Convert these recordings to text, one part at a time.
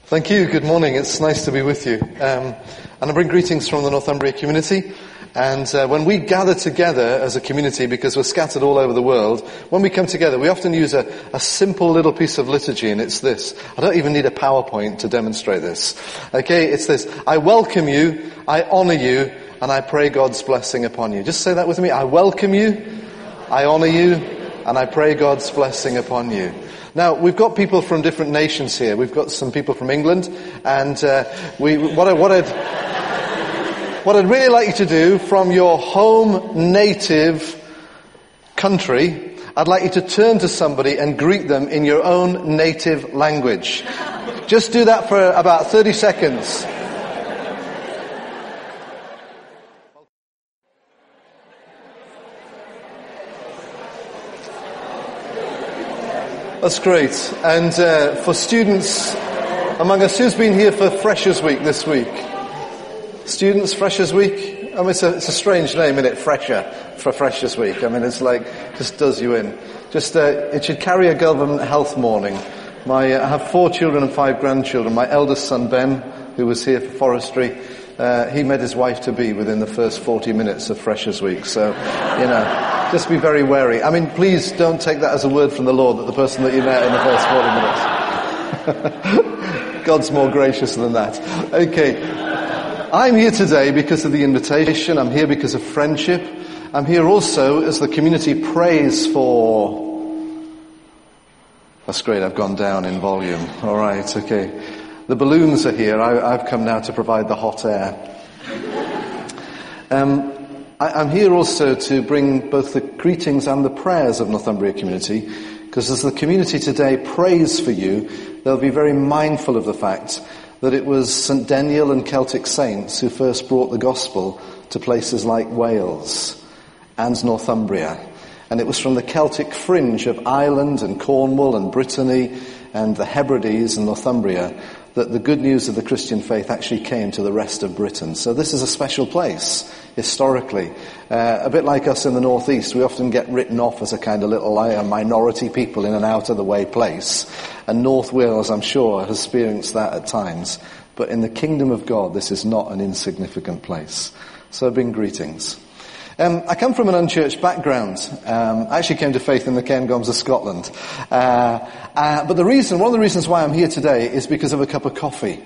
Thank you. Good morning. It's nice to be with you. And I bring greetings from the Northumbria community. And when we gather together as a community, because we're scattered all over the world, when we come together, we often use a simple little piece of liturgy, and it's this. I don't even need a PowerPoint to demonstrate this. Okay, it's this. I welcome you, I honor you, and I pray God's blessing upon you. Just say that with me. I welcome you, I honor you, and I pray God's blessing upon you. Now, we've got people from different nations here. We've got some people from England, and what I'd really like you to do from your home native country, I'd like you to turn to somebody and greet them in your own native language. Just do that for about 30 seconds. That's great. And for students among us, who's been here for Freshers Week this week? Students, Freshers Week? I mean, it's a strange name, isn't it? Fresher, for Freshers Week. I mean, it's like, just does you in. It should carry a government health morning. I have 4 children and 5 grandchildren. My eldest son, Ben, who was here for forestry, he met his wife-to-be within the first 40 minutes of Freshers Week. So, just be very wary. I mean, please don't take that as a word from the Lord that the person that you met in the first 40 minutes. God's more gracious than that. Okay. I'm here today because of the invitation. I'm here because of friendship. I'm here also as the community prays for... That's great, I've gone down in volume. All right, okay. The balloons are here. I've come now to provide the hot air. I'm here also to bring both the greetings and the prayers of Northumbria community, because as the community today prays for you, they'll be very mindful of the fact that it was St. Deniel and Celtic saints who first brought the gospel to places like Wales and Northumbria. And it was from the Celtic fringe of Ireland and Cornwall and Brittany and the Hebrides and Northumbria that the good news of the Christian faith actually came to the rest of Britain. So this is a special place, historically. A bit like us in the northeast, we often get written off as a kind of little minority people in an out-of-the-way place. And North Wales, I'm sure, has experienced that at times. But in the kingdom of God, this is not an insignificant place. So I bring greetings. I come from an unchurched background. I actually came to faith in the Cairngorms of Scotland. But one of the reasons why I'm here today is because of a cup of coffee.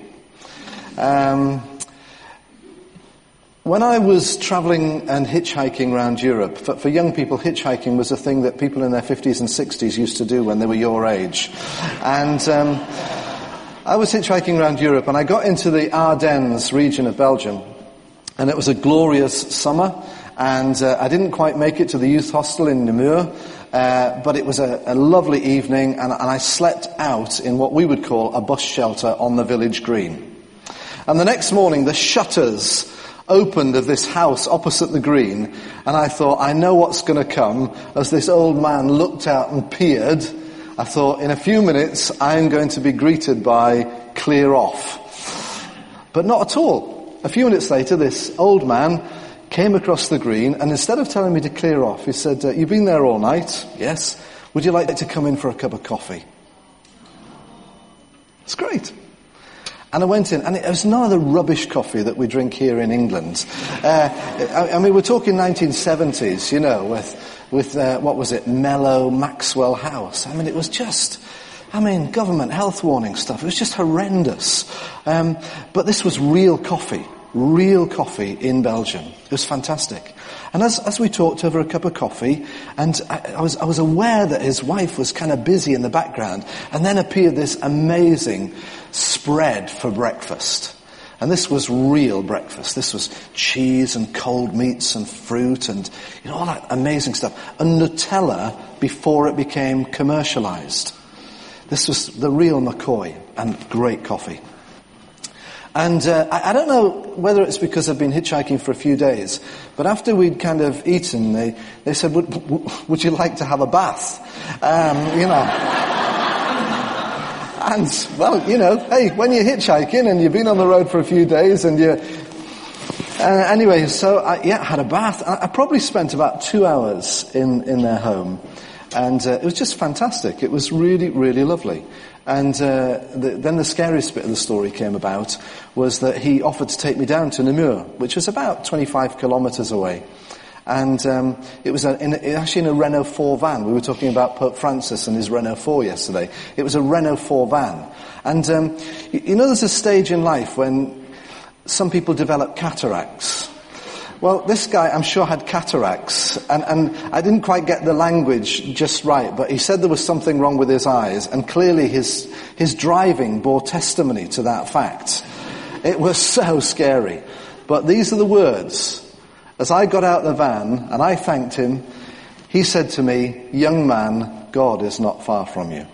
When I was travelling and hitchhiking around Europe, for young people, hitchhiking was a thing that people in their 50s and 60s used to do when they were your age. And I was hitchhiking around Europe, and I got into the Ardennes region of Belgium, and it was a glorious summer. And I didn't quite make it to the youth hostel in Namur, but it was a lovely evening, and I slept out in what we would call a bus shelter on the village green. And the next morning, the shutters opened of this house opposite the green, and I thought, I know what's going to come. As this old man looked out and peered, I thought, in a few minutes, I'm going to be greeted by clear off. But not at all. A few minutes later, this old man came across the green, and instead of telling me to clear off, he said, you've been there all night? Yes. Would you like to come in for a cup of coffee? It's great. And I went in, and it was none of the rubbish coffee that we drink here in England. I mean, we're talking 1970s, with what was it, Mellow, Maxwell House. I mean, it was just... government health warning stuff. It was just horrendous. But this was real coffee in Belgium. It was fantastic. And as we talked over a cup of coffee, and I was aware that his wife was kind of busy in the background, and then appeared this amazing spread for breakfast. And this was real breakfast. This was cheese and cold meats and fruit and all that amazing stuff. And Nutella before it became commercialized. This was the real McCoy, and great coffee. And I don't know whether it's because I've been hitchhiking for a few days, but after we'd kind of eaten, they said, would you like to have a bath? And, well, hey, when you're hitchhiking and you've been on the road for a few days and you... anyway, so I had a bath. I probably spent about 2 hours in their home. And it was just fantastic. It was really, really lovely. And then the scariest bit of the story came about was that he offered to take me down to Namur, which was about 25 kilometres away. And it was actually in a Renault 4 van. We were talking about Pope Francis and his Renault 4 yesterday. It was a Renault 4 van. And you know, there's a stage in life when some people develop cataracts. Well, this guy, I'm sure, had cataracts, and I didn't quite get the language just right, but he said there was something wrong with his eyes, and clearly his driving bore testimony to that fact. It was so scary. But these are the words. As I got out the van, and I thanked him, he said to me, "Young man, God is not far from you."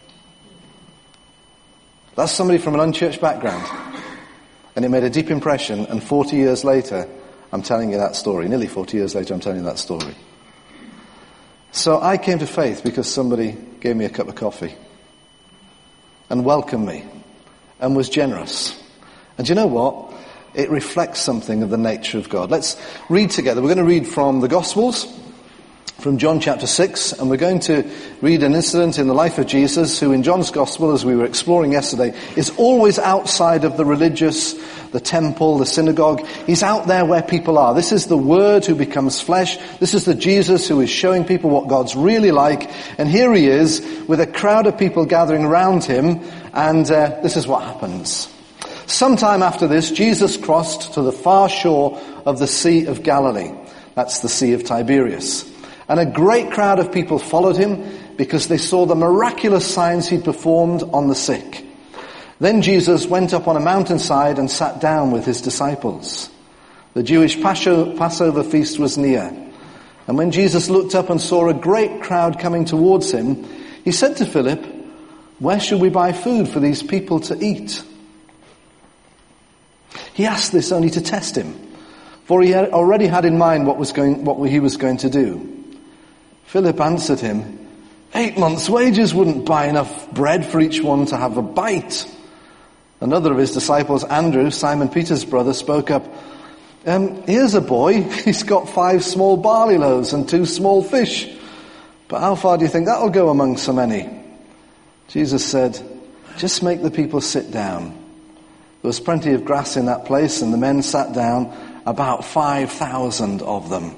That's somebody from an unchurched background. And it made a deep impression, and 40 years later, I'm telling you that story. Nearly 40 years later, I'm telling you that story. So I came to faith because somebody gave me a cup of coffee and welcomed me and was generous. And you know what? It reflects something of the nature of God. Let's read together. We're going to read from the Gospels, from John chapter 6, and we're going to read an incident in the life of Jesus, who in John's Gospel, as we were exploring yesterday, is always outside of the religious, the temple, the synagogue. He's out there where people are. This is the Word who becomes flesh. This is the Jesus who is showing people what God's really like. And here he is with a crowd of people gathering around him, and this is what happens. Sometime after this, Jesus crossed to the far shore of the Sea of Galilee. That's the Sea of Tiberias. And a great crowd of people followed him because they saw the miraculous signs he'd performed on the sick. Then Jesus went up on a mountainside and sat down with his disciples. The Jewish Passover feast was near. And when Jesus looked up and saw a great crowd coming towards him, he said to Philip, "Where should we buy food for these people to eat?" He asked this only to test him, for he had already had in mind what he was going to do. Philip answered him, 8 months' wages wouldn't buy enough bread for each one to have a bite. Another of his disciples, Andrew, Simon Peter's brother, spoke up, "Here's a boy, he's got 5 small barley loaves and 2 small fish. But how far do you think that'll go among so many?" Jesus said, "Just make the people sit down." There was plenty of grass in that place, and the men sat down, about 5,000 of them.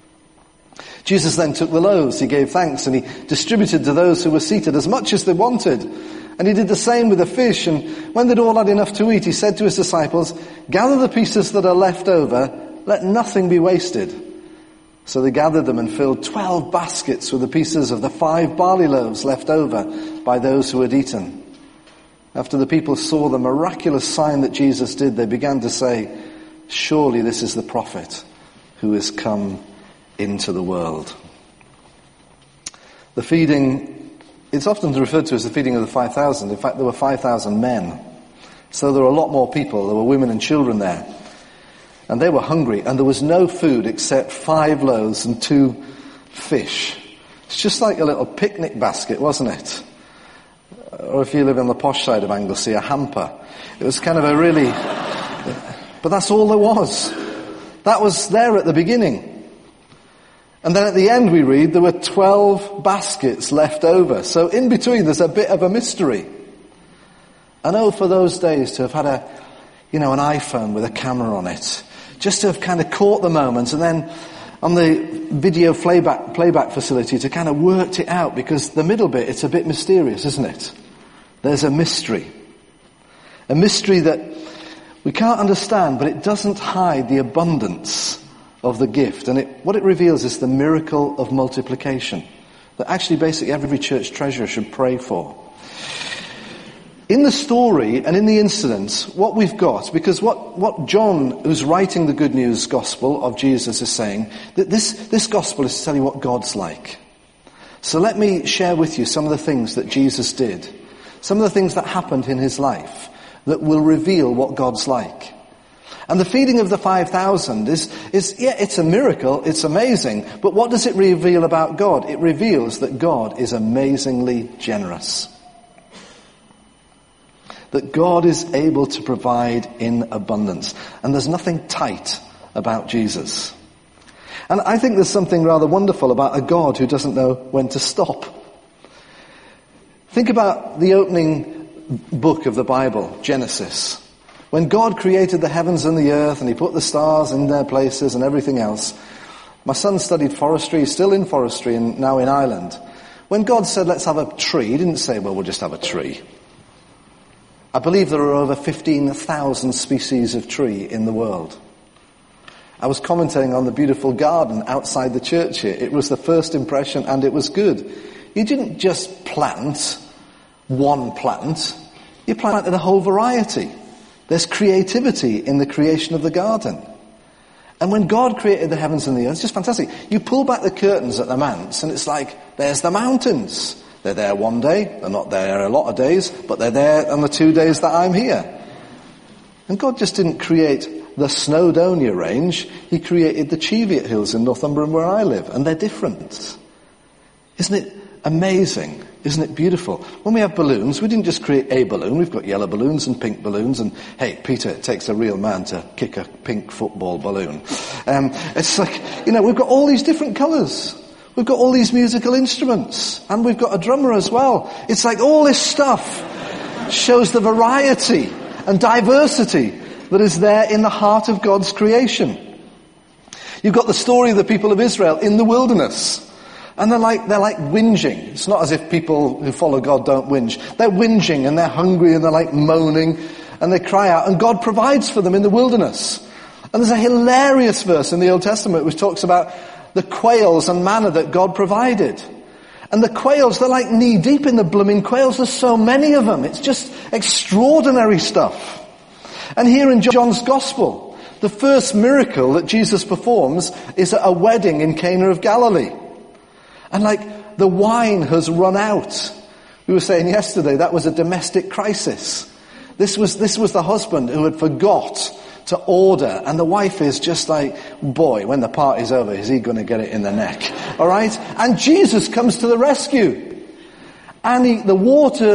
Jesus then took the loaves, he gave thanks, and he distributed to those who were seated as much as they wanted. And he did the same with the fish, and when they'd all had enough to eat, he said to his disciples, "Gather the pieces that are left over, let nothing be wasted." So they gathered them and filled 12 baskets with the pieces of the 5 barley loaves left over by those who had eaten. After the people saw the miraculous sign that Jesus did, they began to say, "Surely this is the prophet who has come into the world." The feeding, it's often referred to as the feeding of the 5,000. In fact, there were 5,000 men. So there were a lot more people. There were women and children there. And they were hungry, and there was no food except 5 loaves and 2 fish. It's just like a little picnic basket, wasn't it? Or if you live on the posh side of Anglesey, a hamper. It was kind of a really... But that's all there was. That was there at the beginning. And then at the end we read there were 12 baskets left over. So in between there's a bit of a mystery. And oh, for those days to have had an iPhone with a camera on it. Just to have kind of caught the moment, and then on the video playback facility to kind of worked it out, because the middle bit, it's a bit mysterious, isn't it? There's a mystery. A mystery that we can't understand, but it doesn't hide the abundance of the gift. And what it reveals is the miracle of multiplication that actually basically every church treasurer should pray for. In the story and in the incident, what we've got, because what John, who's writing the Good News Gospel of Jesus, is saying, that this Gospel is to tell you what God's like. So let me share with you some of the things that Jesus did, some of the things that happened in his life that will reveal what God's like. And the feeding of the 5,000 it's a miracle, it's amazing, but what does it reveal about God? It reveals that God is amazingly generous. That God is able to provide in abundance. And there's nothing tight about Jesus. And I think there's something rather wonderful about a God who doesn't know when to stop. Think about the opening book of the Bible, Genesis. When God created the heavens and the earth and he put the stars in their places and everything else. My son studied forestry, he's still in forestry and now in Ireland. When God said, let's have a tree, he didn't say, well, we'll just have a tree. I believe there are over 15,000 species of tree in the world. I was commenting on the beautiful garden outside the church here. It was the first impression and it was good. You didn't just plant one plant, you planted a whole variety. There's creativity in the creation of the garden. And when God created the heavens and the earth, it's just fantastic. You pull back the curtains at the manse and it's like, there's the mountains. They're there one day, they're not there a lot of days, but they're there on the 2 days that I'm here. And God just didn't create the Snowdonia range, he created the Cheviot Hills in Northumberland where I live, and they're different. Isn't it amazing? Isn't it beautiful? When we have balloons, we didn't just create a balloon. We've got yellow balloons and pink balloons. And hey, Peter, it takes a real man to kick a pink football balloon. It's like, we've got all these different colours. We've got all these musical instruments. And we've got a drummer as well. It's like all this stuff shows the variety and diversity that is there in the heart of God's creation. You've got the story of the people of Israel in the wilderness. And they're like whinging. It's not as if people who follow God don't whinge. They're whinging and they're hungry and they're like moaning and they cry out and God provides for them in the wilderness. And there's a hilarious verse in the Old Testament which talks about the quails and manna that God provided. And the quails, they're like knee deep in the blooming quails. There's so many of them. It's just extraordinary stuff. And here in John's Gospel, the first miracle that Jesus performs is at a wedding in Cana of Galilee. And like the wine has run out. We were saying yesterday that was a domestic crisis. This was the husband who had forgot to order, and the wife is just like, boy, when the party's over, is he going to get it in the neck? All right? And Jesus comes to the rescue. And the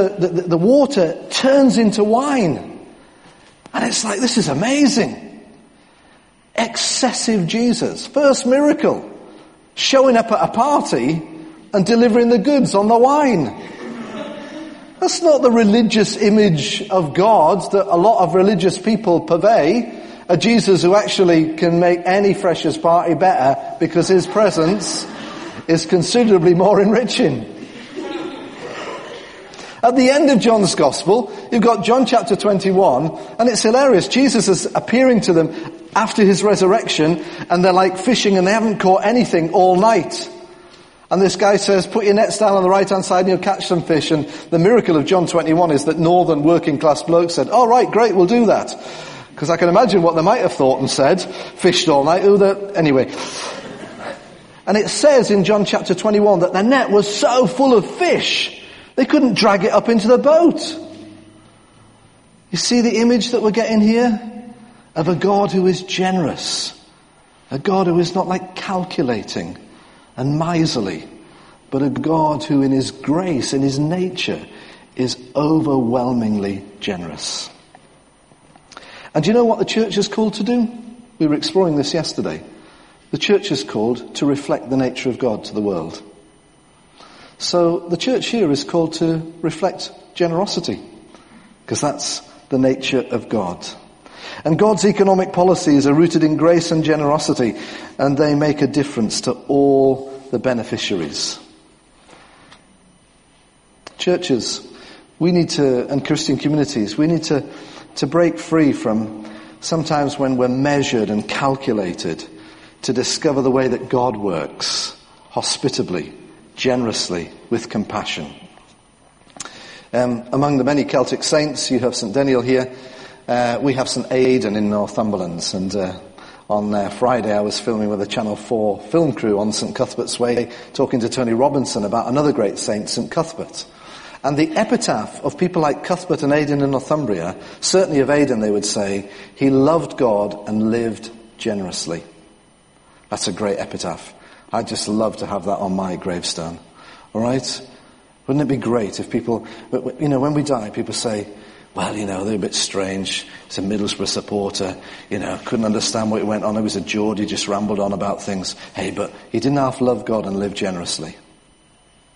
water turns into wine. And it's like, this is amazing. Excessive Jesus. First miracle. Showing up at a party and delivering the goods on the wine. That's not the religious image of God that a lot of religious people purvey. A Jesus who actually can make any freshers party better because his presence is considerably more enriching. At the end of John's Gospel, you've got John chapter 21, and it's hilarious. Jesus is appearing to them after his resurrection, and they're like fishing and they haven't caught anything all night. And this guy says, put your nets down on the right-hand side and you'll catch some fish. And the miracle of John 21 is that northern working-class blokes said, all right, great, we'll do that. Because I can imagine what they might have thought and said. Fished all night. Anyway. And it says in John chapter 21 that the net was so full of fish, they couldn't drag it up into the boat. You see the image that we're getting here? Of a God who is generous. A God who is not like calculating and miserly, but a God who in his grace, in his nature, is overwhelmingly generous. And do you know what the church is called to do? We were exploring this yesterday. The church is called to reflect the nature of God to the world. So the church here is called to reflect generosity, because that's the nature of God. And God's economic policies are rooted in grace and generosity, and they make a difference to all the beneficiaries. Churches, we need to, and Christian communities, we need to break free from sometimes when we're measured and calculated, to discover the way that God works, hospitably, generously, with compassion. Among the many Celtic saints, you have St. Daniel here. We have St. Aidan in Northumberland, and on Friday I was filming with a Channel 4 film crew on St. Cuthbert's Way, talking to Tony Robinson about another great saint, St. Cuthbert. And the epitaph of people like Cuthbert and Aidan in Northumbria, certainly of Aidan they would say, he loved God and lived generously. That's a great epitaph. I'd just love to have that on my gravestone. All right? Wouldn't it be great if people, when we die, people say, well, they're a bit strange. He's a Middlesbrough supporter. Couldn't understand what went on. He was a Geordie, just rambled on about things. Hey, but he didn't half love God and live generously.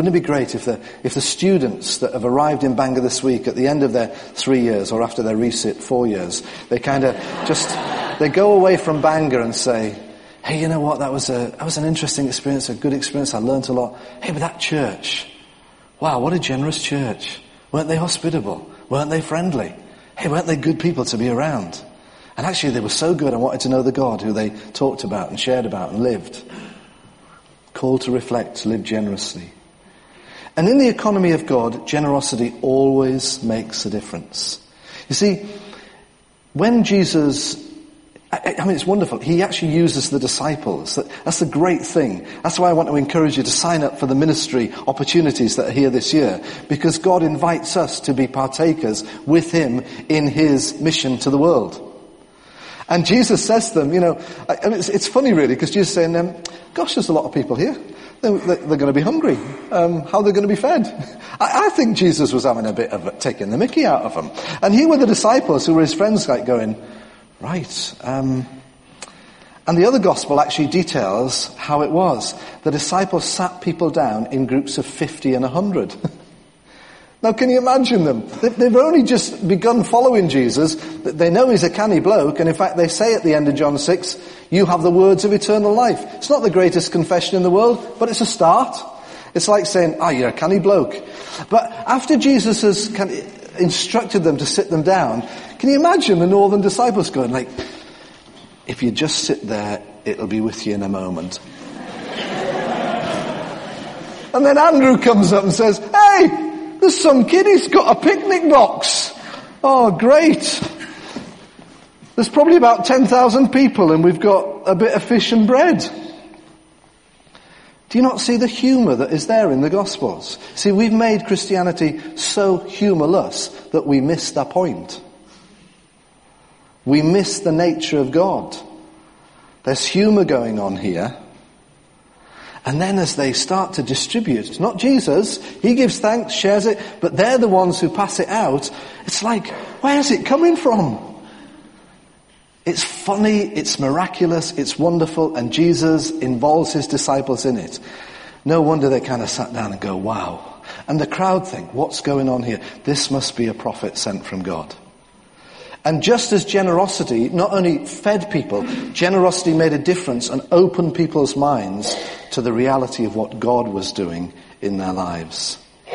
Wouldn't it be great if the students that have arrived in Bangor this week at the end of their 3 years or after their resit 4 years, they they go away from Bangor and say, hey, you know what, that was an interesting experience, a good experience, I learnt a lot. Hey, but that church, wow, what a generous church. Weren't they hospitable? Weren't they friendly? Hey, weren't they good people to be around? And actually they were so good I wanted to know the God who they talked about and shared about and lived. Called to reflect, to live generously. And in the economy of God, generosity always makes a difference. You see, when Jesus, I mean, it's wonderful. He actually uses the disciples. That's the great thing. That's why I want to encourage you to sign up for the ministry opportunities that are here this year. Because God invites us to be partakers with him in his mission to the world. And Jesus says to them, and it's funny really, because Jesus is saying, gosh, there's a lot of people here. They're going to be hungry. How are they going to be fed? I think Jesus was having a bit of taking the mickey out of them. And here were the disciples who were his friends going, right. And the other gospel actually details how it was. The disciples sat people down in groups of 50 and 100. Now, can you imagine them? They've only just begun following Jesus. They know he's a canny bloke, and in fact they say at the end of John 6, you have the words of eternal life. It's not the greatest confession in the world, but it's a start. It's like saying, you're a canny bloke. But after Jesus has instructed them to sit them down, can you imagine the northern disciples going like, if you just sit there, it'll be with you in a moment. And then Andrew comes up and says, hey, there's some kid, he's got a picnic box. Oh, great. There's probably about 10,000 people and we've got a bit of fish and bread. Do you not see the humour that is there in the Gospels? See, we've made Christianity so humourless that we miss the point. We miss the nature of God. There's humour going on here. And then as they start to distribute, it's not Jesus, he gives thanks, shares it, but they're the ones who pass it out. It's like, where's it coming from? It's funny, it's miraculous, it's wonderful, and Jesus involves his disciples in it. No wonder they kind of sat down and go, wow. And the crowd think, what's going on here? This must be a prophet sent from God. And just as generosity not only fed people, generosity made a difference and opened people's minds to the reality of what God was doing in their lives.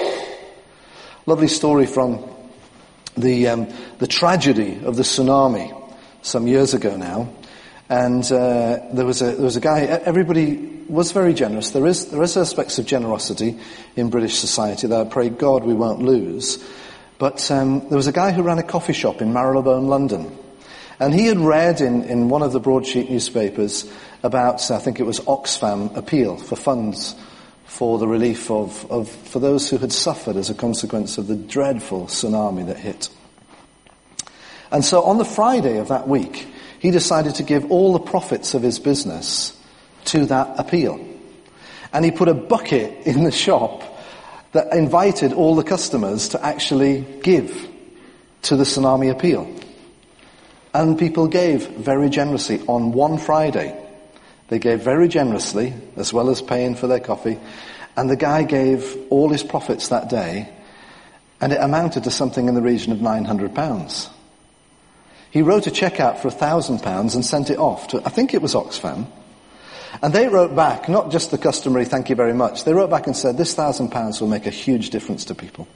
Lovely story from the tragedy of the tsunami some years ago now. And there was a guy, everybody was very generous. There is aspects of generosity in British society that I pray God we won't lose. But there was a guy who ran a coffee shop in Marylebone, London. And he had read in one of the broadsheet newspapers about, I think it was Oxfam appeal for funds for the relief for those who had suffered as a consequence of the dreadful tsunami that hit. And so on the Friday of that week, he decided to give all the profits of his business to that appeal. And he put a bucket in the shop that invited all the customers to actually give to the tsunami appeal. And people gave very generously on one Friday. They gave very generously, as well as paying for their coffee. And the guy gave all his profits that day, and it amounted to something in the region of £900. He wrote a cheque out for £1,000 and sent it off to, I think it was Oxfam. And they wrote back, not just the customary thank you very much, they wrote back and said, this £1,000 will make a huge difference to people.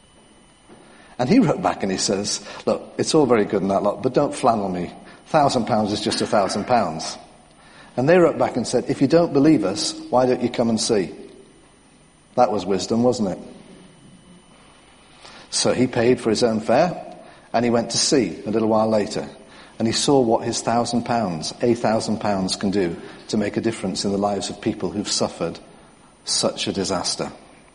And he wrote back and he says, look, it's all very good and that lot, but don't flannel me. £1,000 is just £1,000. And they wrote back and said, if you don't believe us, why don't you come and see? That was wisdom, wasn't it? So he paid for his own fare and he went to see a little while later. And he saw what his £1,000 can do to make a difference in the lives of people who've suffered such a disaster.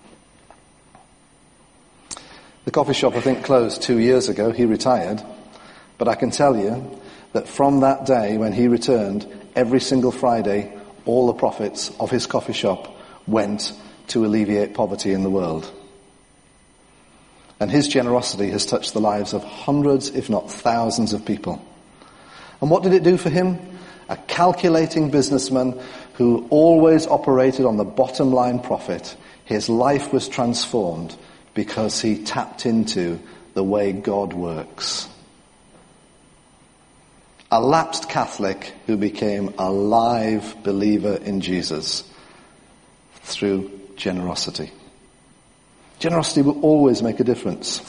The coffee shop, I think, closed 2 years ago. He retired. But I can tell you that from that day when he returned, every single Friday, all the profits of his coffee shop went to alleviate poverty in the world. And his generosity has touched the lives of hundreds, if not thousands of people. And what did it do for him? A calculating businessman who always operated on the bottom line profit. his life was transformed because he tapped into the way God works. A lapsed Catholic who became a live believer in Jesus through generosity. Generosity will always make a difference.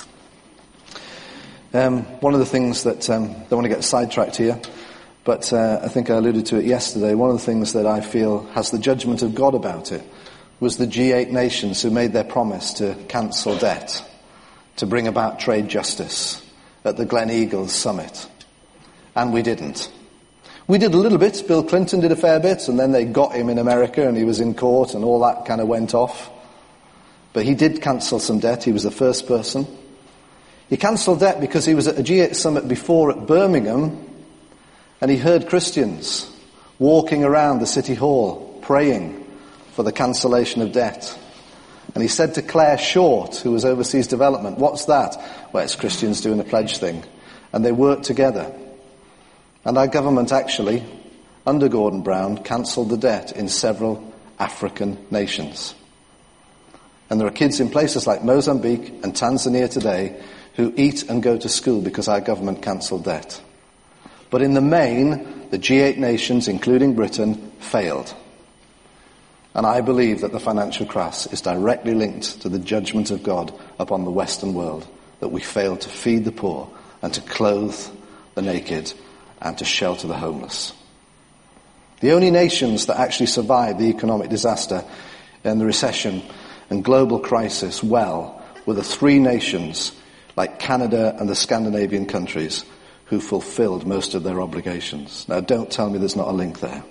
One of the things that, don't want to get sidetracked here, but I think I alluded to it yesterday, one of the things that I feel has the judgment of God about it was the G8 nations who made their promise to cancel debt, to bring about trade justice at the Glen Eagles summit. And we didn't. We did a little bit. Bill Clinton did a fair bit, and then they got him in America and he was in court and all that kind of went off. But he did cancel some debt. He was the first person. He cancelled debt because he was at a G8 summit before at Birmingham and he heard Christians walking around the city hall praying for the cancellation of debt. And he said to Claire Short, who was overseas development, "What's that?" "Well, it's Christians doing a pledge thing." And they worked together. And our government actually, under Gordon Brown, cancelled the debt in several African nations. And there are kids in places like Mozambique and Tanzania today who eat and go to school because our government cancelled debt. But in the main, the G8 nations, including Britain, failed. And I believe that the financial crisis is directly linked to the judgment of God upon the Western world, that we failed to feed the poor and to clothe the naked and to shelter the homeless. The only nations that actually survived the economic disaster and the recession and global crisis well were the three nations like Canada and the Scandinavian countries who fulfilled most of their obligations. Now don't tell me there's not a link there.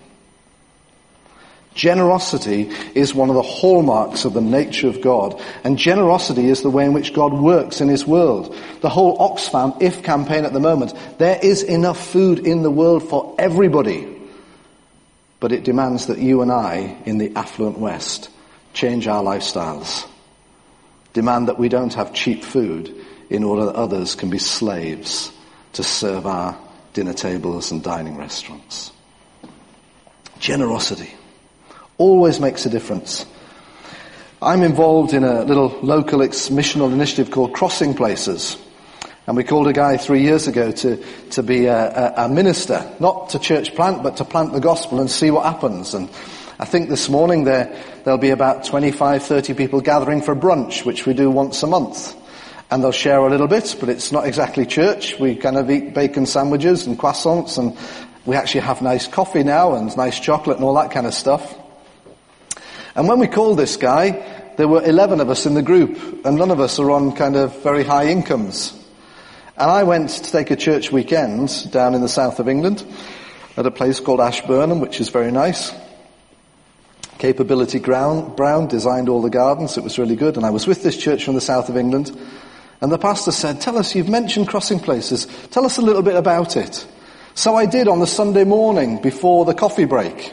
Generosity is one of the hallmarks of the nature of God, and generosity is the way in which God works in his world. The whole Oxfam If campaign at the moment, there is enough food in the world for everybody. But it demands that you and I, in the affluent West, change our lifestyles. Demand that we don't have cheap food in order that others can be slaves to serve our dinner tables and dining restaurants. Generosity always makes a difference. I'm involved in a little local missional initiative called Crossing Places. And we called a guy 3 years ago to be a minister, not to church plant, but to plant the gospel and see what happens. And I think this morning there'll be about 25, 30 people gathering for brunch, which we do once a month. And they'll share a little bit, but it's not exactly church. We kind of eat bacon sandwiches and croissants, and we actually have nice coffee now and nice chocolate and all that kind of stuff. And when we called this guy, there were 11 of us in the group, and none of us are on kind of very high incomes. And I went to take a church weekend down in the south of England at a place called Ashburnham, which is very nice. Capability Brown designed all the gardens. It was really good. And I was with this church from the south of England. And the pastor said, "Tell us, you've mentioned Crossing Places. Tell us a little bit about it." So I did on the Sunday morning before the coffee break.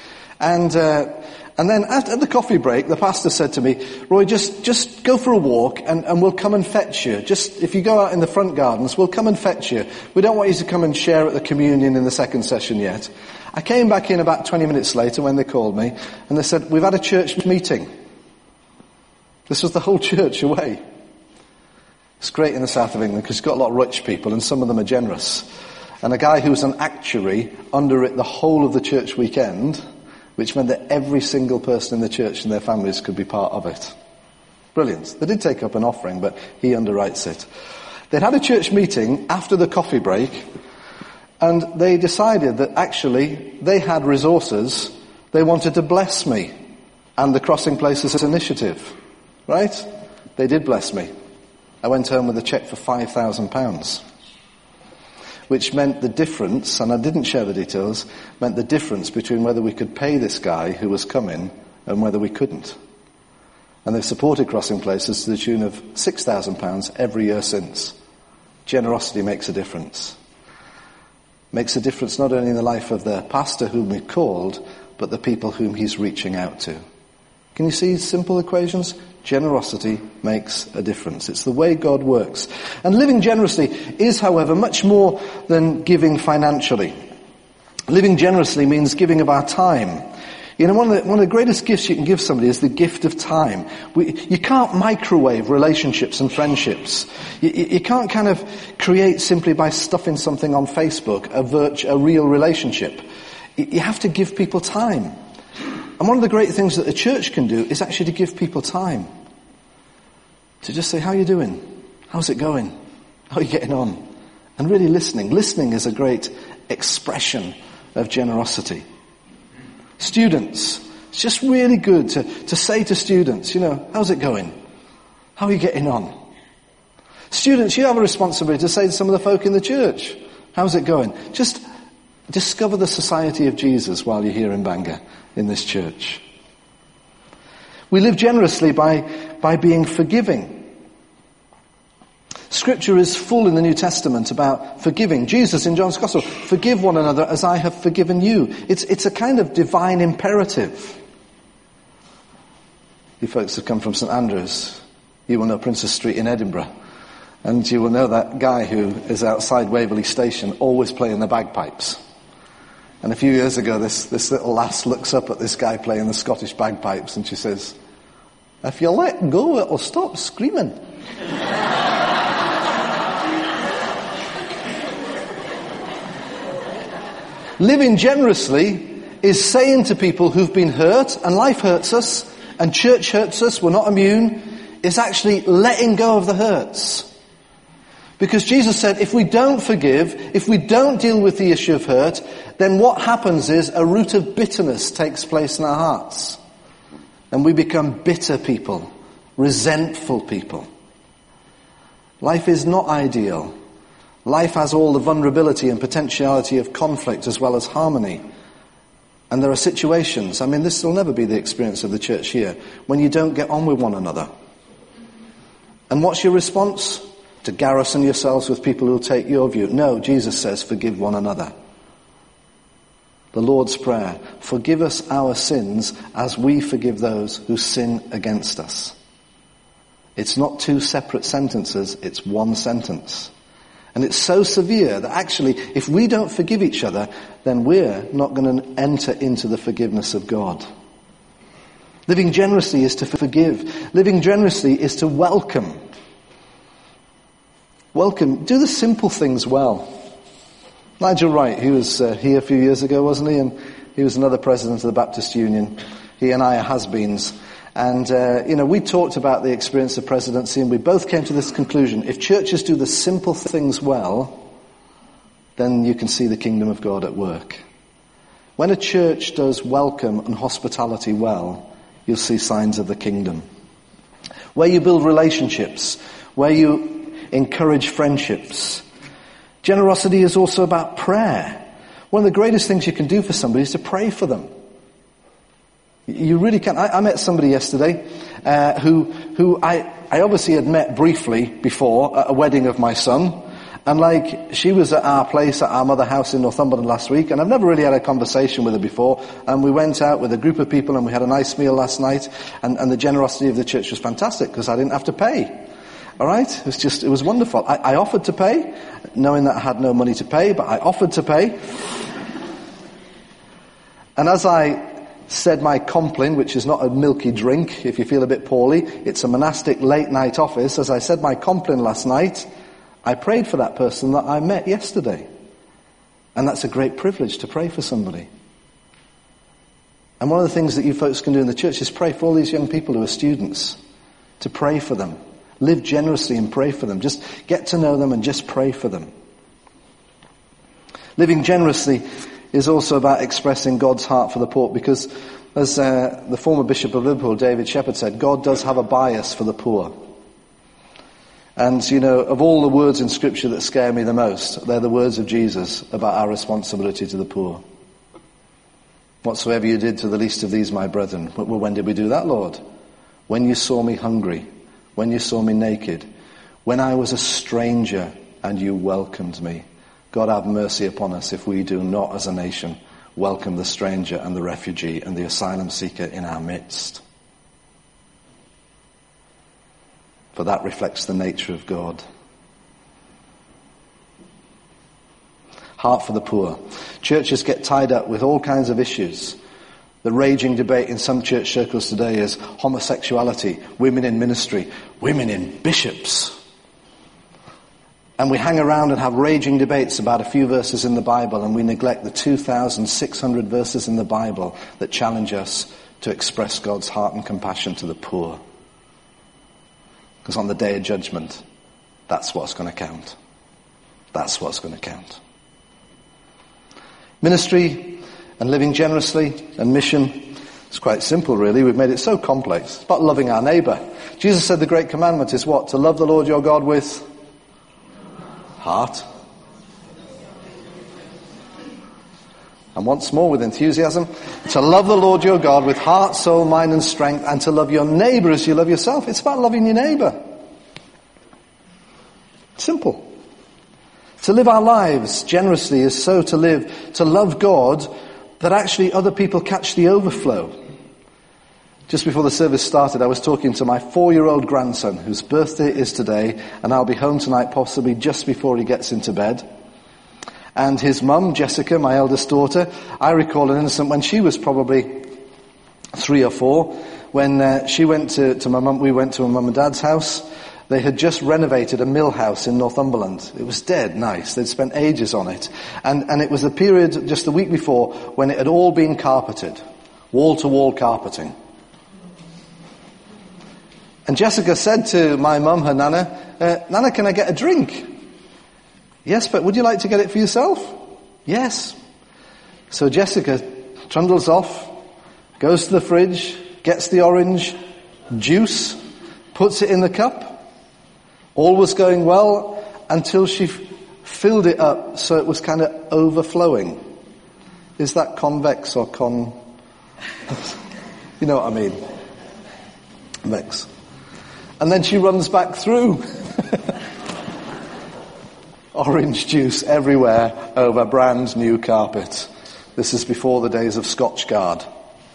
And then at the coffee break, the pastor said to me, "Roy, just go for a walk and we'll come and fetch you. Just, if you go out in the front gardens, we'll come and fetch you. We don't want you to come and share at the communion in the second session yet." I came back in about 20 minutes later when they called me and they said, "We've had a church meeting." This was the whole church away. It's great in the south of England because you've got a lot of rich people and some of them are generous. And a guy who was an actuary underwrote the whole of the church weekend, which meant that every single person in the church and their families could be part of it. Brilliant. They did take up an offering, but he underwrites it. They'd had a church meeting after the coffee break, and they decided that actually they had resources. They wanted to bless me and the Crossing Places initiative. Right? They did bless me. I went home with a cheque for £5,000. Which meant the difference, and I didn't share the details, meant the difference between whether we could pay this guy who was coming and whether we couldn't. And they've supported Crossing Places to the tune of £6,000 every year since. Generosity makes a difference. Makes a difference not only in the life of the pastor whom we've called, but the people whom he's reaching out to. Can you see simple equations? Generosity makes a difference. It's the way God works. And living generously is, however, much more than giving financially. Living generously means giving of our time. You know, one of the greatest gifts you can give somebody is the gift of time. You can't microwave relationships and friendships. You can't kind of create simply by stuffing something on Facebook a real relationship. You have to give people time. And one of the great things that the church can do is actually to give people time. To just say, how are you doing? How's it going? How are you getting on? And really listening. Listening is a great expression of generosity. Students, it's just really good to say to students, you know, how's it going? How are you getting on? Students, you have a responsibility to say to some of the folk in the church, how's it going? Just discover the society of Jesus while you're here in Bangor, in this church. We live generously by being forgiving. Scripture is full in the New Testament about forgiving. Jesus in John's Gospel, forgive one another as I have forgiven you. It's a kind of divine imperative. You folks have come from St Andrews. You will know Princess Street in Edinburgh. And you will know that guy who is outside Waverley Station always playing the bagpipes. And a few years ago, this little lass looks up at this guy playing the Scottish bagpipes and she says, if you let go, it'll stop screaming. Living generously is saying to people who've been hurt, and life hurts us, and church hurts us, we're not immune, is actually letting go of the hurts. Because Jesus said, if we don't forgive, if we don't deal with the issue of hurt, then what happens is a root of bitterness takes place in our hearts. And we become bitter people, resentful people. Life is not ideal. Life has all the vulnerability and potentiality of conflict as well as harmony. And there are situations, I mean, this will never be the experience of the church here, when you don't get on with one another. And what's your response? To garrison yourselves with people who will take your view. No, Jesus says, forgive one another. The Lord's Prayer, forgive us our sins as we forgive those who sin against us. It's not two separate sentences, it's one sentence. And it's so severe that actually, if we don't forgive each other, then we're not going to enter into the forgiveness of God. Living generously is to forgive. Living generously is to welcome. Welcome. Do the simple things well. Nigel Wright, he was here a few years ago, wasn't he? And he was another president of the Baptist Union. He and I are has-beens. And, we talked about the experience of presidency, and we both came to this conclusion. If churches do the simple things well, then you can see the kingdom of God at work. When a church does welcome and hospitality well, you'll see signs of the kingdom. Where you build relationships, where you encourage friendships. Generosity is also about prayer. One of the greatest things you can do for somebody is to pray for them. You really can. I met somebody yesterday who I obviously had met briefly before at a wedding of my son. And she was at our place at our mother house in Northumberland last week, and I've never really had a conversation with her before. And we went out with a group of people and we had a nice meal last night, and the generosity of the church was fantastic because I didn't have to pay. All right? It was wonderful. I offered to pay, knowing that I had no money to pay, but I offered to pay. And as I said my compline, which is not a milky drink if you feel a bit poorly, it's a monastic late night office. As I said my compline last night, I prayed for that person that I met yesterday. And that's a great privilege to pray for somebody. And one of the things that you folks can do in the church is pray for all these young people who are students. To pray for them. Live generously and pray for them. Just get to know them and just pray for them. Living generously is also about expressing God's heart for the poor, because as the former Bishop of Liverpool, David Shepherd, said, God does have a bias for the poor. And, of all the words in Scripture that scare me the most, they're the words of Jesus about our responsibility to the poor. Whatsoever you did to the least of these, my brethren. Well, when did we do that, Lord? When you saw me hungry, when you saw me naked, when I was a stranger and you welcomed me. God have mercy upon us if we do not as a nation welcome the stranger and the refugee and the asylum seeker in our midst. For that reflects the nature of God. Heart for the poor. Churches get tied up with all kinds of issues. The raging debate in some church circles today is homosexuality, women in ministry, women in bishops. And we hang around and have raging debates about a few verses in the Bible, and we neglect the 2,600 verses in the Bible that challenge us to express God's heart and compassion to the poor. Because on the day of judgment, that's what's going to count. That's what's going to count. Ministry and living generously and mission, it's quite simple really. We've made it so complex. It's about loving our neighbour. Jesus said the great commandment is what? To love the Lord your God with heart. And once more with enthusiasm. To love the Lord your God with heart, soul, mind and strength, and to love your neighbour as you love yourself. It's about loving your neighbour. Simple. To live our lives generously is so to love God that actually other people catch the overflow. Just before the service started, I was talking to my 4-year-old grandson, whose birthday is today, and I'll be home tonight possibly just before he gets into bed. And his mum, Jessica, my eldest daughter, I recall an incident when she was probably 3 or 4, when she went to my mum, we went to my mum and dad's house. They had just renovated a mill house in Northumberland. It was dead nice. They'd spent ages on it. And it was a period just the week before when it had all been carpeted. Wall-to-wall carpeting. And Jessica said to my mum, her Nana, Nana, can I get a drink? Yes, but would you like to get it for yourself? Yes. So Jessica trundles off, goes to the fridge, gets the orange juice, puts it in the cup. All was going well until she filled it up so it was kind of overflowing. Is that convex or you know what I mean? Vex. And then she runs back through. Orange juice everywhere over brand new carpet. This is before the days of Scotchgard.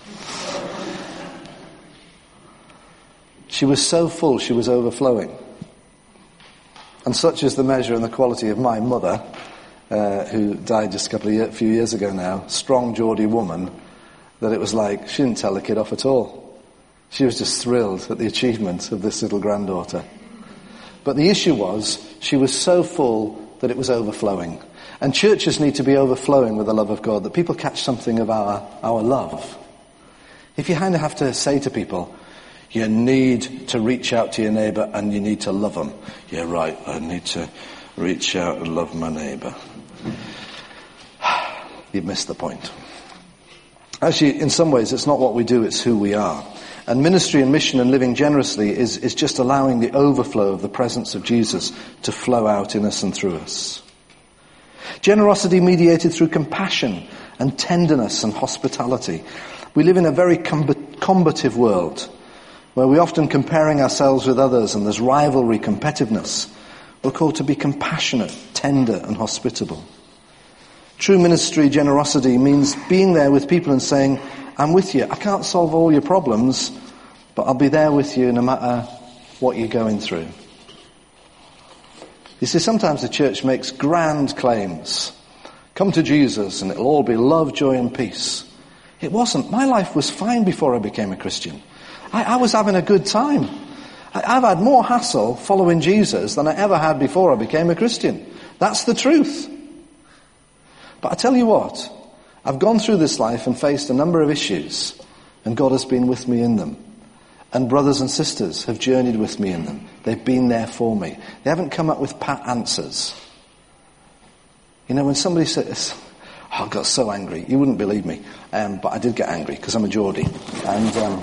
She was so full she was overflowing. And such is the measure and the quality of my mother, who died just a few years ago now, strong Geordie woman, that it was like she didn't tell the kid off at all. She was just thrilled at the achievement of this little granddaughter. But the issue was, she was so full that it was overflowing. And churches need to be overflowing with the love of God, that people catch something of our love. If you kind of have to say to people, you need to reach out to your neighbour and you need to love them. Yeah, right, I need to reach out and love my neighbour. You've missed the point. Actually, in some ways, it's not what we do, it's who we are. And ministry and mission and living generously is just allowing the overflow of the presence of Jesus to flow out in us and through us. Generosity mediated through compassion and tenderness and hospitality. We live in a very combative world where we're often comparing ourselves with others and there's rivalry, competitiveness. We're called to be compassionate, tender and hospitable. True ministry generosity means being there with people and saying, I'm with you. I can't solve all your problems, but I'll be there with you no matter what you're going through. You see, sometimes the church makes grand claims. Come to Jesus and it'll all be love, joy and peace. It wasn't. My life was fine before I became a Christian. I was having a good time. I've had more hassle following Jesus than I ever had before I became a Christian. That's the truth. But I tell you what, I've gone through this life and faced a number of issues, and God has been with me in them. And brothers and sisters have journeyed with me in them. They've been there for me. They haven't come up with pat answers. You know, when somebody says, oh, I got so angry, you wouldn't believe me, but I did get angry because I'm a Geordie. And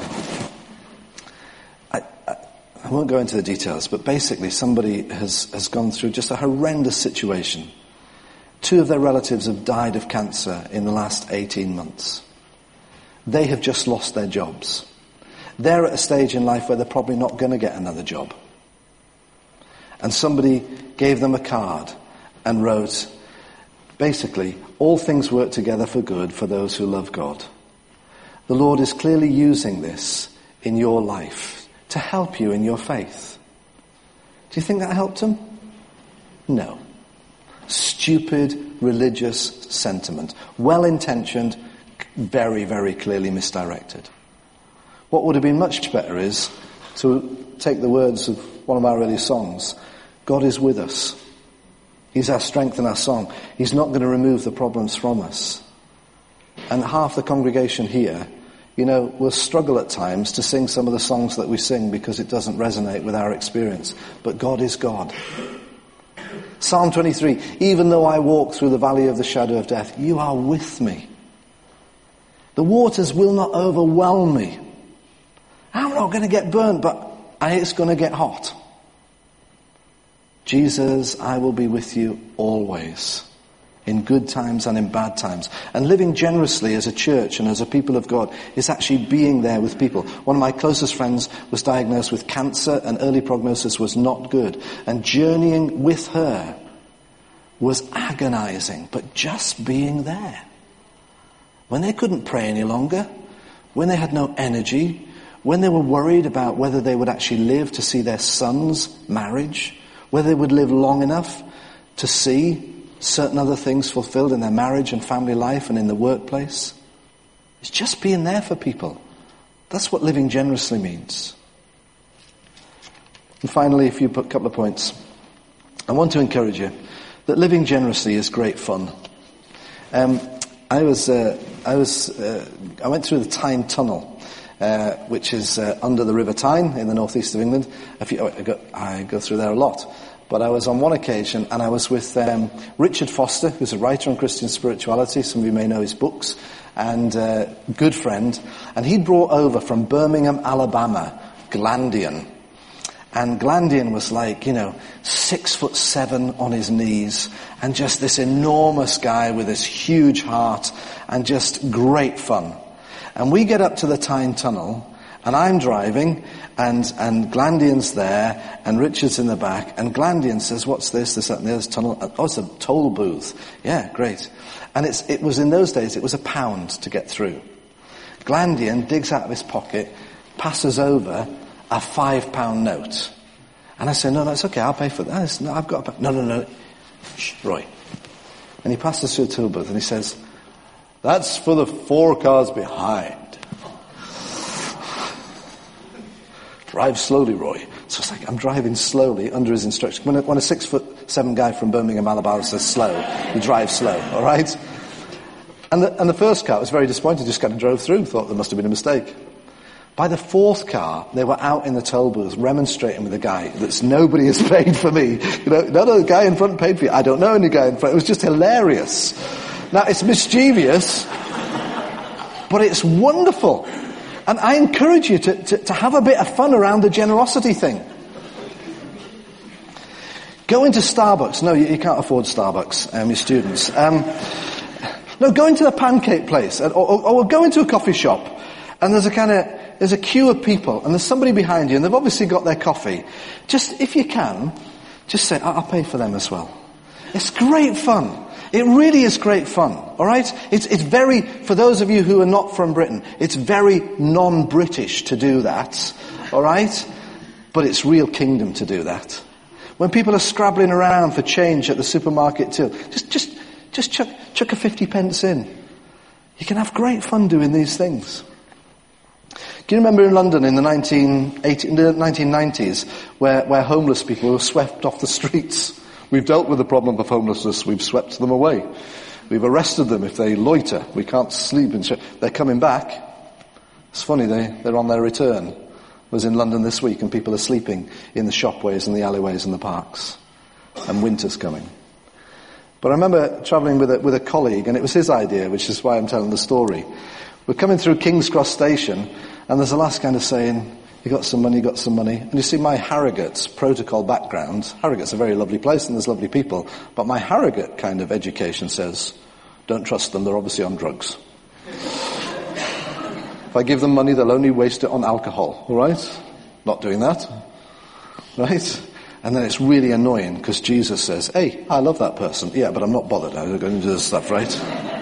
I won't go into the details, but basically somebody has gone through just a horrendous situation. 2 of their relatives have died of cancer in the last 18 months. They have just lost their jobs. They're at a stage in life where they're probably not going to get another job. And somebody gave them a card and wrote, basically, all things work together for good for those who love God. The Lord is clearly using this in your life to help you in your faith. Do you think that helped them? No. Stupid religious sentiment. Well-intentioned, very, very clearly misdirected. What would have been much better is to take the words of one of our early songs. God is with us. He's our strength and our song. He's not going to remove the problems from us. And half the congregation here, will struggle at times to sing some of the songs that we sing because it doesn't resonate with our experience. But God is God. Psalm 23, even though I walk through the valley of the shadow of death, you are with me. The waters will not overwhelm me. I'm not going to get burnt, but it's going to get hot. Jesus, I will be with you always, in good times and in bad times. And living generously as a church and as a people of God is actually being there with people. One of my closest friends was diagnosed with cancer, and early prognosis was not good. And journeying with her was agonizing, but just being there. When they couldn't pray any longer, when they had no energy, when they were worried about whether they would actually live to see their son's marriage, whether they would live long enough to see certain other things fulfilled in their marriage and family life and in the workplace. It's just being there for people. That's what living generously means. And finally, a couple of points. I want to encourage you that living generously is great fun. I went through the Tyne Tunnel, which is under the River Tyne in the northeast of England. I go through there a lot. But I was on one occasion, and I was with Richard Foster, who's a writer on Christian spirituality. Some of you may know his books, and good friend. And he brought over from Birmingham, Alabama, Glandian. And Glandian was 6'7" on his knees, and just this enormous guy with this huge heart, and just great fun. And we get up to the Tyne Tunnel, and I'm driving, and Glandian's there, and Richard's in the back, and Glandian says, what's this, that, and the other tunnel? Oh, it's a toll booth. Yeah, great. And it was in those days, it was £1 to get through. Glandian digs out of his pocket, passes over a £5 note. And I say, no, that's okay, I'll pay for that. No, I've got no. Shh, Roy. And he passes through a toll booth, and he says, that's for the 4 cars behind. Drive slowly, Roy. So it's like I'm driving slowly under his instruction. When a 6'7" guy from Birmingham, Alabama says slow, you drive slow, all right? And the first car was very disappointed, just kind of drove through, thought there must have been a mistake. By the 4th car, they were out in the toll booth remonstrating with the guy that's nobody has paid for me. No, the guy in front paid for you. I don't know any guy in front. It was just hilarious. Now, it's mischievous, but it's wonderful. And I encourage you to have a bit of fun around the generosity thing. Go into Starbucks. No, you can't afford Starbucks, your students. No, go into the pancake place, or go into a coffee shop, and there's a queue of people, and there's somebody behind you, and they've obviously got their coffee. Just, if you can, just say, I'll pay for them as well. It's great fun. It really is great fun, all right? It's very, for those of you who are not from Britain, it's very non-British to do that, all right? But it's real kingdom to do that. When people are scrabbling around for change at the supermarket till, just chuck a 50 pence in. You can have great fun doing these things. Do you remember in London in the 1990s where homeless people were swept off the streets? We've dealt with the problem of homelessness. We've swept them away. We've arrested them if they loiter. We can't sleep. They're coming back. It's funny, they're on their return. I was in London this week, and people are sleeping in the shopways and the alleyways and the parks. And winter's coming. But I remember travelling with a colleague, and it was his idea, which is why I'm telling the story. We're coming through King's Cross Station, and there's a lass kind of saying, you got some money. And you see my Harrogate protocol background. Harrogate's a very lovely place and there's lovely people. But my Harrogate kind of education says, don't trust them, they're obviously on drugs. If I give them money, they'll only waste it on alcohol. All right? Not doing that. Right? And then it's really annoying because Jesus says, hey, I love that person. Yeah, but I'm not bothered. I'm going to do this stuff, right?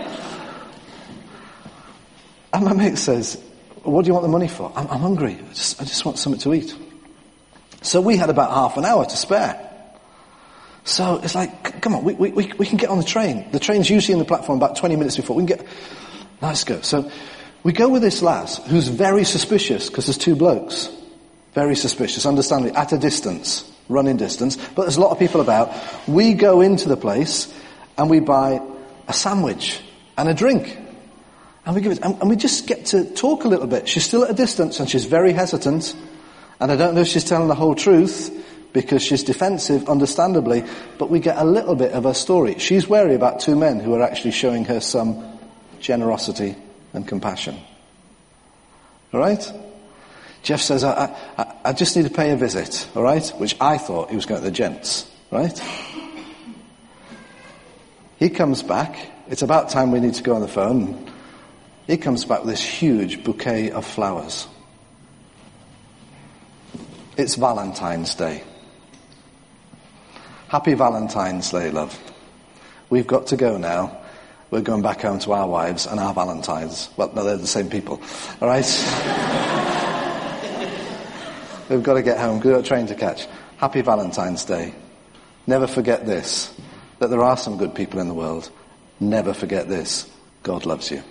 And my mate says, what do you want the money for? I'm hungry. I just want something to eat. So we had about half an hour to spare. So it's like, come on, we can get on the train. The train's usually in the platform about 20 minutes before. Let's go. So we go with this lass who's very suspicious because there's two blokes. Very suspicious, understandably, at a distance, running distance. But there's a lot of people about. We go into the place and we buy a sandwich and a drink. And we give it, and we just get to talk a little bit. She's still at a distance and she's very hesitant. And I don't know if she's telling the whole truth because she's defensive, understandably. But we get a little bit of her story. She's wary about two men who are actually showing her some generosity and compassion. All right? Jeff says, I just need to pay a visit, all right? Which I thought he was going to the gents, right? He comes back. It's about time we need to go on the phone. He comes back with this huge bouquet of flowers. It's Valentine's Day. Happy Valentine's Day, love. We've got to go now. We're going back home to our wives and our Valentines. Well, no, they're the same people. All right? We've got to get home. We've got a train to catch. Happy Valentine's Day. Never forget this, that there are some good people in the world. Never forget this. God loves you.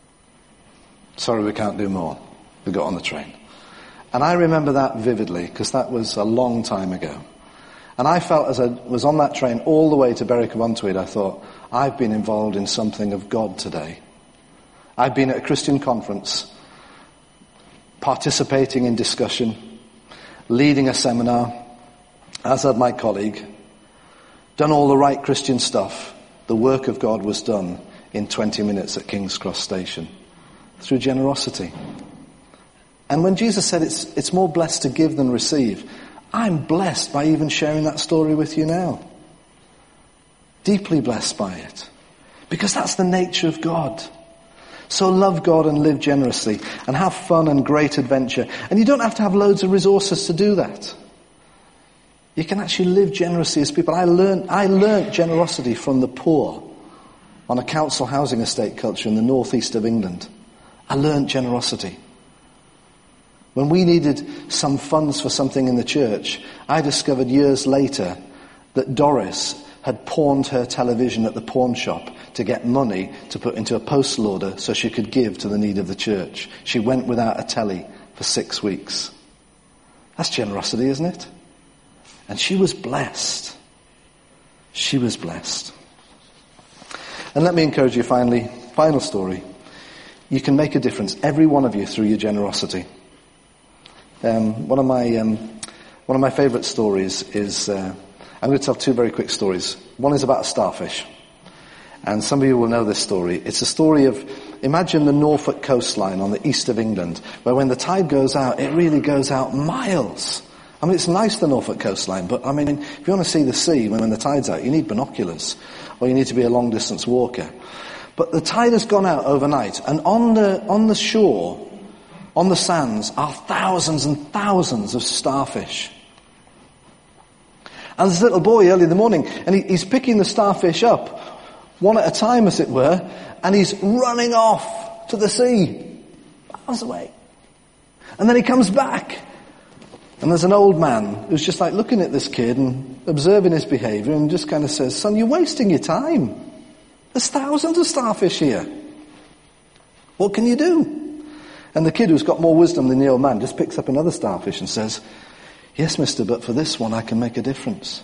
Sorry we can't do more. We got on the train. And I remember that vividly because that was a long time ago. And I felt as I was on that train all the way to Berwick-upon-Tweed, I thought, I've been involved in something of God today. I've been at a Christian conference, participating in discussion, leading a seminar, as had my colleague, done all the right Christian stuff. The work of God was done in 20 minutes at King's Cross Station through generosity. And when Jesus said it's more blessed to give than receive, I'm blessed by even sharing that story with you now. Deeply blessed by it. Because that's the nature of God. So love God and live generously and have fun and great adventure. And you don't have to have loads of resources to do that. You can actually live generously as people. I learnt generosity from the poor on a council housing estate culture in the northeast of England. I learnt generosity. When we needed some funds for something in the church, I discovered years later that Doris had pawned her television at the pawn shop to get money to put into a postal order so she could give to the need of the church. She went without a telly for 6 weeks. That's generosity, isn't it? And she was blessed. She was blessed. And let me encourage you finally, final story. You can make a difference, every one of you, through your generosity. One of my favourite stories is, I'm going to tell two very quick stories. One is about a starfish. And some of you will know this story. It's a story of, imagine the Norfolk coastline on the east of England, where when the tide goes out, it really goes out miles. I mean, it's nice, the Norfolk coastline, but I mean, if you want to see the sea when the tide's out, you need binoculars, or you need to be a long-distance walker. But the tide has gone out overnight, and on the shore, on the sands, are thousands and thousands of starfish. And there's a little boy early in the morning, and he's picking the starfish up, one at a time, as it were, and he's running off to the sea, miles away. And then he comes back, and there's an old man who's just like looking at this kid and observing his behaviour and just kind of says, "Son, you're wasting your time. There's thousands of starfish here. What can you do?" And the kid, who's got more wisdom than the old man, just picks up another starfish and says, "Yes, mister, but for this one I can make a difference."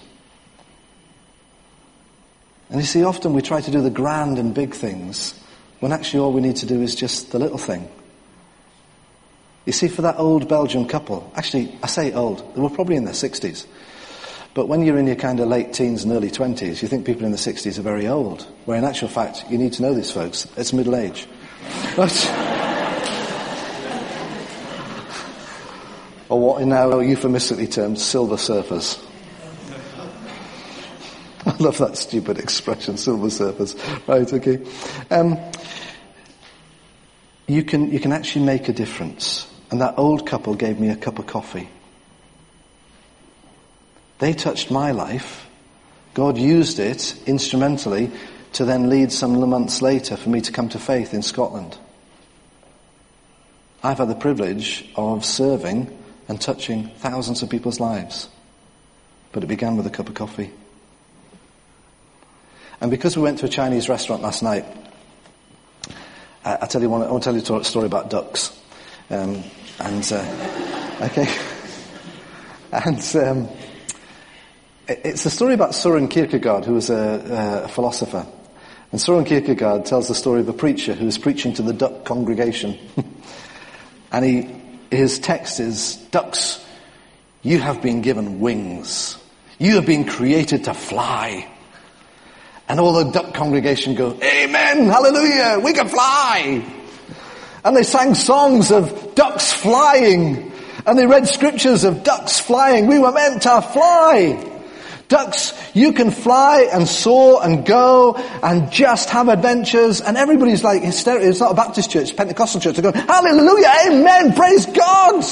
And you see, often we try to do the grand and big things when actually all we need to do is just the little thing. You see, for that old Belgian couple, actually, I say old, they were probably in their 60s. But when you're in your kind of late teens and early 20s, you think people in the 60s are very old. Where in actual fact, you need to know these folks. It's middle age. But, or what in now euphemistically termed silver surfers. I love that stupid expression, silver surfers. Right, okay. You can actually make a difference. And that old couple gave me a cup of coffee. They touched my life. God used it instrumentally to then lead some months later for me to come to faith in Scotland. I've had the privilege of serving and touching thousands of people's lives. But it began with a cup of coffee. And because we went to a Chinese restaurant last night, I tell you I want to tell you a story about ducks. Okay. And it's a story about Søren Kierkegaard, who was a philosopher. And Søren Kierkegaard tells the story of a preacher who was preaching to the duck congregation. And his text is, "Ducks, you have been given wings. You have been created to fly." And all the duck congregation go, "Amen, hallelujah, we can fly." And they sang songs of ducks flying. And they read scriptures of ducks flying. We were meant to fly. Ducks, you can fly and soar and go and just have adventures. And everybody's like hysterical. It's not a Baptist church, it's a Pentecostal church. They're going, "Hallelujah, amen, praise God."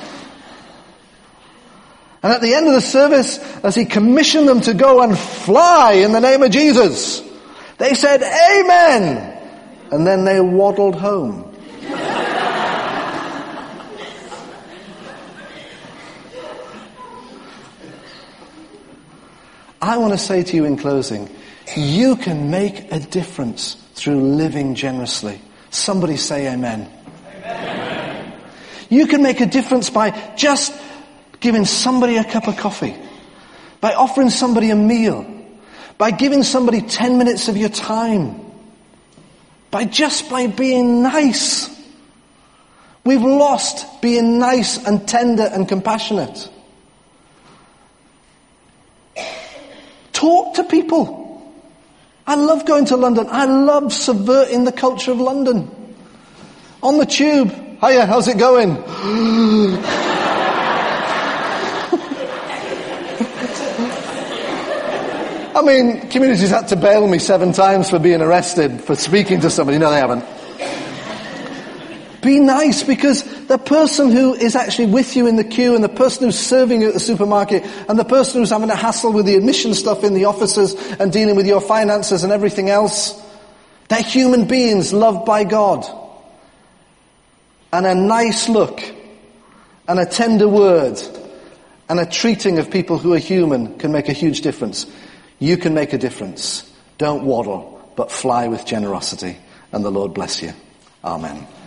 And at the end of the service, as he commissioned them to go and fly in the name of Jesus, they said, "Amen." And then they waddled home. I want to say to you in closing, you can make a difference through living generously. Somebody say amen. Amen. You can make a difference by just giving somebody a cup of coffee, by offering somebody a meal, by giving somebody 10 minutes of your time, by being nice. We've lost being nice and tender and compassionate. Talk to people. I love going to London. I love subverting the culture of London. On the tube, "Hiya, how's it going?" I mean, communities had to bail me 7 times for being arrested for speaking to somebody. No, they haven't. Be nice, because the person who is actually with you in the queue, and the person who's serving you at the supermarket, and the person who's having to hassle with the admission stuff in the offices and dealing with your finances and everything else, they're human beings loved by God. And a nice look and a tender word and a treating of people who are human can make a huge difference. You can make a difference. Don't waddle, but fly with generosity. And the Lord bless you. Amen.